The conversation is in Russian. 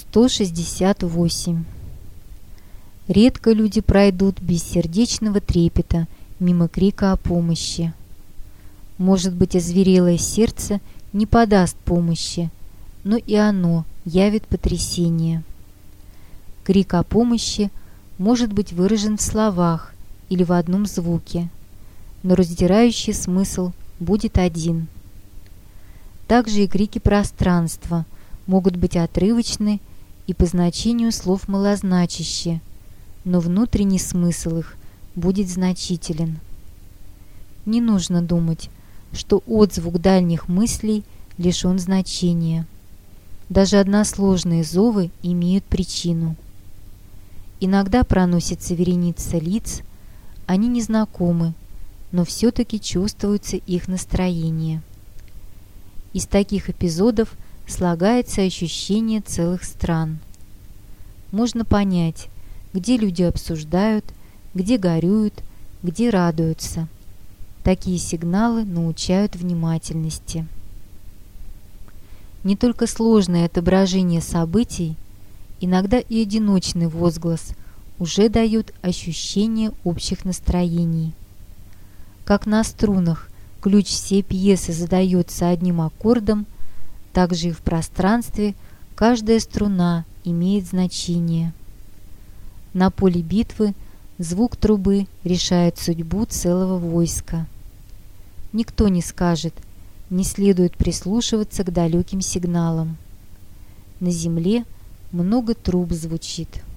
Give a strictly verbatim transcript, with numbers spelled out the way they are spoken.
сто шестьдесят восемь. Редко люди пройдут без сердечного трепета мимо крика о помощи. Может быть, озверелое сердце не подаст помощи, но и оно явит потрясение. Крик о помощи может быть выражен в словах или в одном звуке, но раздирающий смысл будет один. Также и крики пространства могут быть отрывочны и по значению слов малозначащие, но внутренний смысл их будет значителен. Не нужно думать, что отзвук дальних мыслей лишен значения. Даже односложные зовы имеют причину. Иногда проносится вереница лиц, они незнакомы, но все-таки чувствуется их настроение. Из таких эпизодов слагается ощущение целых стран. Можно понять, где люди обсуждают, где горюют, где радуются. Такие сигналы научают внимательности. Не только сложное отображение событий, иногда и одиночный возглас уже дают ощущение общих настроений. Как на струнах ключ всей пьесы задается одним аккордом, так же и в пространстве каждая струна имеет значение. На поле битвы звук трубы решает судьбу целого войска. Никто не скажет, не следует прислушиваться к далеким сигналам. На земле много труб звучит.